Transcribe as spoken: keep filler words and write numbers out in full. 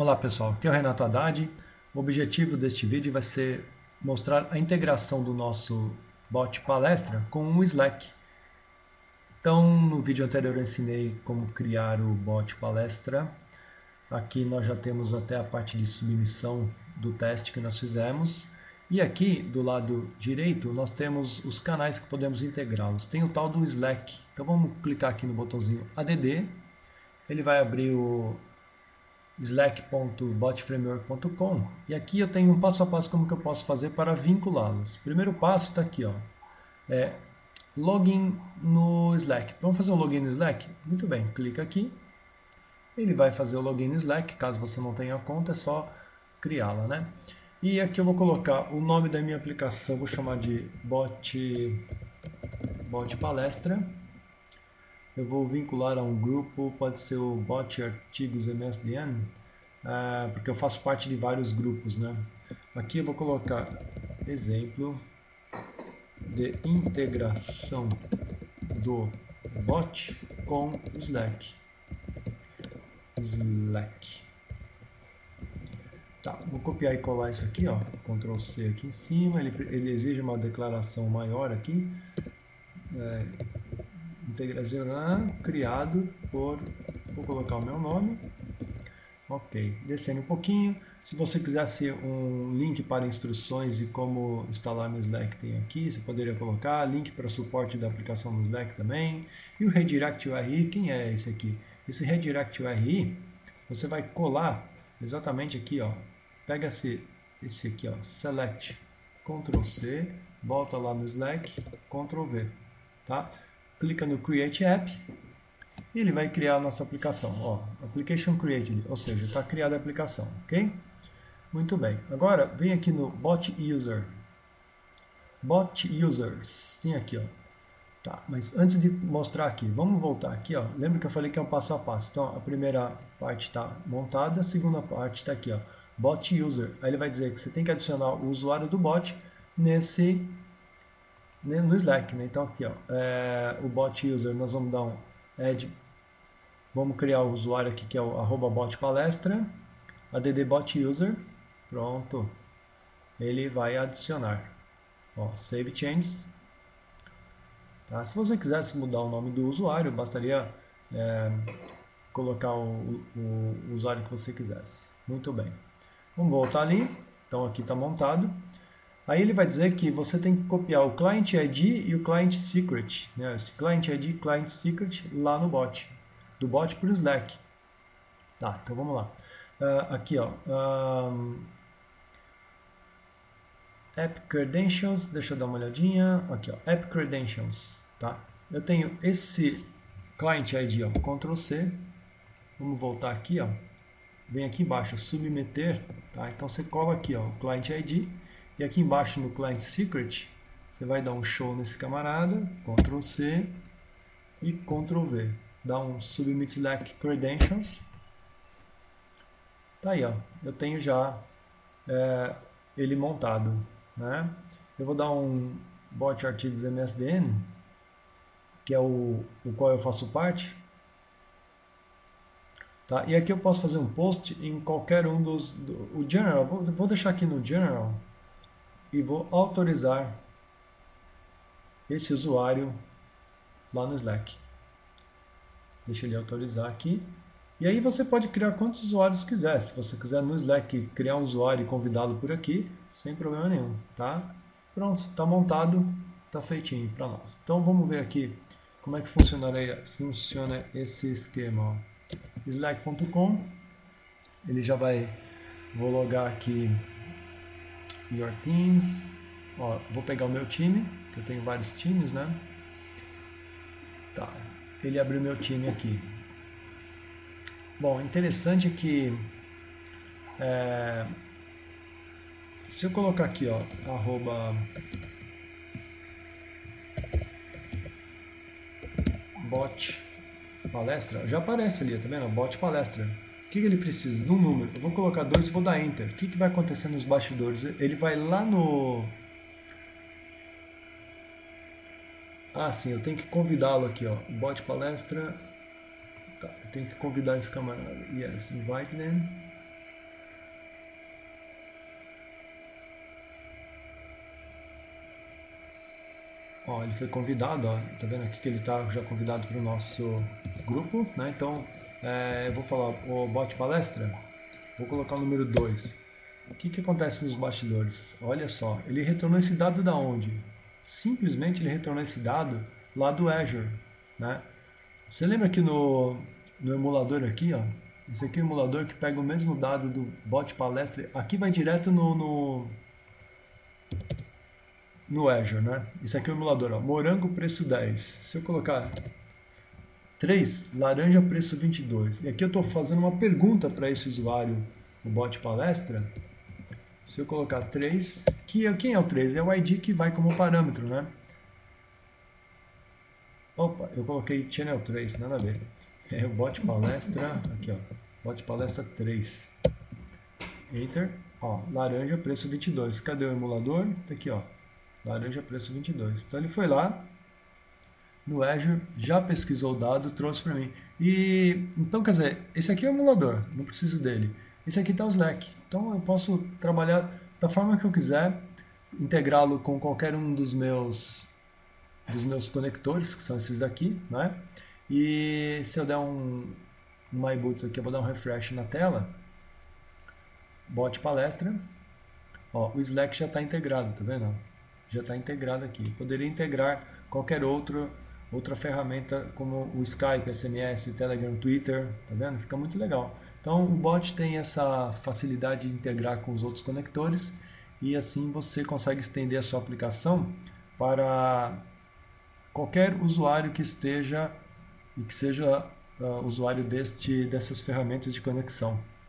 Olá pessoal, aqui é o Renato Haddad. O objetivo deste vídeo vai ser mostrar a integração do nosso bot palestra com o Slack. Então, no vídeo anterior eu ensinei como criar o bot palestra. Aqui nós já temos até a parte de submissão do teste que nós fizemos. E aqui do lado direito nós temos os canais que podemos integrá-los. Tem o tal do Slack. Então vamos clicar aqui no botãozinho A D D. Ele vai abrir o slack ponto bot framework ponto com e aqui eu tenho um passo a passo como que eu posso fazer para vinculá-los. Primeiro passo está aqui, ó, é login no Slack. Vamos fazer um login no Slack? Muito bem, clica aqui, ele vai fazer o login no Slack. Caso você não tenha conta, é só criá-la, né? E aqui eu vou colocar o nome da minha aplicação, vou chamar de bot, bot palestra. Eu vou vincular a um grupo, pode ser o Bot Artigos M S D N, uh, porque eu faço parte de vários grupos, né? Aqui eu vou colocar exemplo de integração do bot com Slack. Slack. Tá, vou copiar e colar isso aqui, ó. control C aqui em cima, ele, ele exige uma declaração maior aqui. É, integração criado por, vou colocar o meu nome, ok, descendo um pouquinho. Se você quisesse um link para instruções e como instalar no Slack, tem aqui, você poderia colocar link para suporte da aplicação no Slack também. E o redirect U R I, quem é esse aqui? Esse redirect U R I, você vai colar exatamente aqui, ó, pega esse, esse aqui, ó, select, control C, volta lá no Slack, control V, tá? Clica no Create App e ele vai criar a nossa aplicação. Ó, Application Created, ou seja, está criada a aplicação, ok? Muito bem. Agora, vem aqui no Bot User. Bot Users. Tem aqui, ó. Tá, mas antes de mostrar aqui, vamos voltar aqui, ó. Lembra que eu falei que é um passo a passo. Então, a primeira parte está montada, a segunda parte está aqui, ó. Bot User. Aí ele vai dizer que você tem que adicionar o usuário do bot nesse... no Slack, né? Então aqui, ó, é, o bot user, nós vamos dar um add, vamos criar o usuário aqui que é o arroba bot palestra, add bot user, pronto, ele vai adicionar, ó, save changes, tá? Se você quisesse mudar o nome do usuário, bastaria é, colocar o, o, o usuário que você quisesse. Muito bem, vamos voltar ali, então aqui está montado. Aí ele vai dizer que você tem que copiar o Client I D e o Client Secret, né? Esse Client I D e Client Secret lá no bot, do bot para o Slack. Tá, então vamos lá. Uh, aqui, ó, um, App Credentials, deixa eu dar uma olhadinha. Aqui, ó, App Credentials, tá? Eu tenho esse Client I D, ó, control C. Vamos voltar aqui, ó. Vem aqui embaixo, submeter, tá? Então você cola aqui, ó, o Client I D. E aqui embaixo no Client Secret, você vai dar um show nesse camarada, control C e control V. Dá um Submit Slack Credentials. Tá aí, ó. Eu tenho já é, ele montado, né? Eu vou dar um Bot Artigos M S D N, que é o, o qual eu faço parte. Tá? E aqui eu posso fazer um post em qualquer um dos... Do, o General, vou, vou deixar aqui no General. E vou autorizar esse usuário lá no Slack. Deixa ele autorizar aqui. E aí você pode criar quantos usuários quiser. Se você quiser no Slack criar um usuário e convidá-lo por aqui, sem problema nenhum, tá? Pronto, está montado, está feitinho para nós. Então vamos ver aqui como é que funcionaria, funciona esse esquema. slack ponto com, ele já vai, vou logar aqui Your Teams, ó, vou pegar o meu time, que eu tenho vários times, né? Tá, ele abriu meu time aqui. Bom, interessante que é, se eu colocar aqui, ó, arroba bot palestra, já aparece ali, tá vendo? Bot palestra. O que, que ele precisa? De um número. Eu vou colocar dois e vou dar Enter. O que, que vai acontecer nos bastidores? Ele vai lá no... Ah, sim, eu tenho que convidá-lo aqui, ó. Bot palestra. Tá, eu tenho que convidar esse camarada. Yes, invite them. Ó, ele foi convidado, ó, tá vendo aqui que ele está já convidado para o nosso grupo, né? Então, é, eu vou falar, o bot palestra, vou colocar o número dois. O que, que acontece nos bastidores? Olha só, ele retornou esse dado da onde? Simplesmente ele retornou esse dado lá do Azure, né? Você lembra que no, no emulador aqui, ó, esse aqui é o emulador que pega o mesmo dado do bot palestra, aqui vai direto no, no, no Azure, né? Esse aqui é o emulador, ó, morango preço dez. Se eu colocar três, laranja preço vinte e dois. E aqui eu estou fazendo uma pergunta para esse usuário, o bot palestra. Se eu colocar três, que é, quem é o três? É o I D que vai como parâmetro, né? Opa, eu coloquei channel três, nada a ver. É o bot palestra, aqui ó, bot palestra três. Enter, ó, laranja preço vinte e dois. Cadê o emulador? Tá aqui ó, laranja preço vinte e dois. Então ele foi lá no Azure, já pesquisou o dado, trouxe para mim. E então, quer dizer, esse aqui é o emulador, não preciso dele. Esse aqui está o Slack. Então eu posso trabalhar da forma que eu quiser, integrá-lo com qualquer um dos meus dos meus conectores, que são esses daqui, né? E se eu der um, um MyBoots aqui, eu vou dar um refresh na tela, bot palestra, ó, o Slack já está integrado, tá vendo? Já está integrado aqui. Poderia integrar qualquer outro, outra ferramenta como o Skype, S M S, Telegram, Twitter, tá vendo? Fica muito legal. Então o bot tem essa facilidade de integrar com os outros conectores e assim você consegue estender a sua aplicação para qualquer usuário que esteja e que seja uh, usuário deste, dessas ferramentas de conexão.